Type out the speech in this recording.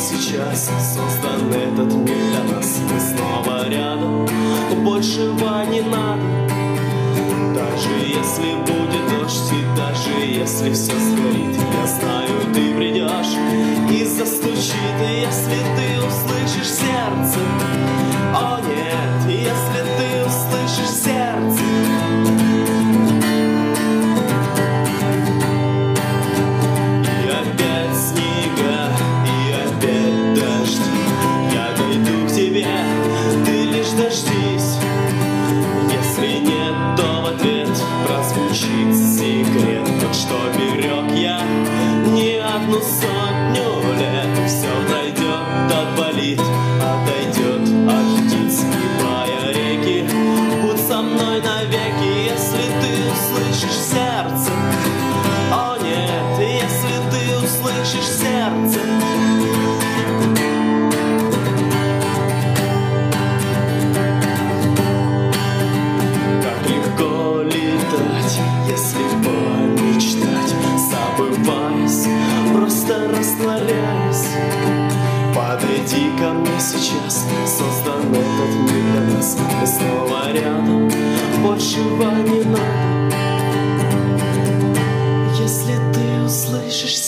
сейчас создан этот мир для нас. Мы снова рядом, большего не надо. Даже если будет дождь и даже если все сгорит, я знаю, ты придешь и застучит. И если ты услышишь сердце, о нет, если ты услышишь сердце. И опять снега, и опять дожди. Я дойду к тебе, ты лишь дождись. Если нет, то в ответ прозвучит секрет. Вот что берег я не одну сотню лет. Все пройдет, отболит, отойдет от птиц. Кипая реки, будь со мной навеки. Если ты услышишь сердце, о нет, если ты услышишь сердце. Если помечтать, забываясь, просто растворяясь. Подойди ко мне сейчас, создан этот мир для нас. Мы снова рядом, большего не надо. Если ты услышишь